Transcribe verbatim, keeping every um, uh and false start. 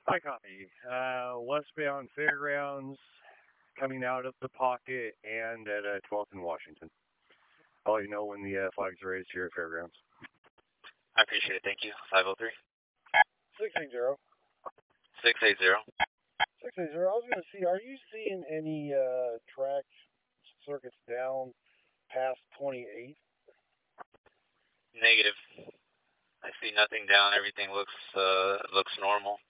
I copy. Uh, westbound Fairgrounds, coming out of the pocket, and at uh, twelfth and Washington. I'll let you know when the uh, flag's raised here at Fairgrounds. I appreciate it. Thank you. five oh three. six eighty. six eighty. six eighty. I was going to see, are you seeing any uh, track circuits down past twenty-eight? Negative. I see nothing down. Everything looks uh, looks normal.